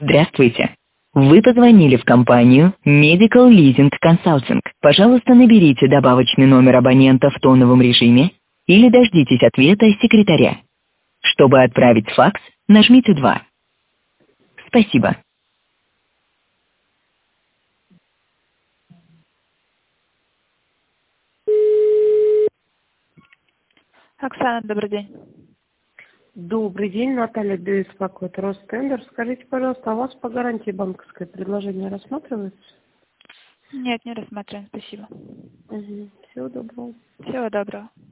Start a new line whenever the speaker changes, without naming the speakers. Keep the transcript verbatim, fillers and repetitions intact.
Здравствуйте. Вы позвонили в компанию Medical Leasing Consulting. Пожалуйста, наберите добавочный номер абонента в тоновом режиме или дождитесь ответа секретаря. Чтобы отправить факс, нажмите два. Спасибо.
Оксана, добрый день.
Добрый день, Наталья беспокоит Ростендер. Скажите, пожалуйста, а у вас по гарантии банковское предложение рассматривается?
Нет, не рассматриваем, спасибо.
Угу. Всего доброго.
Всего доброго.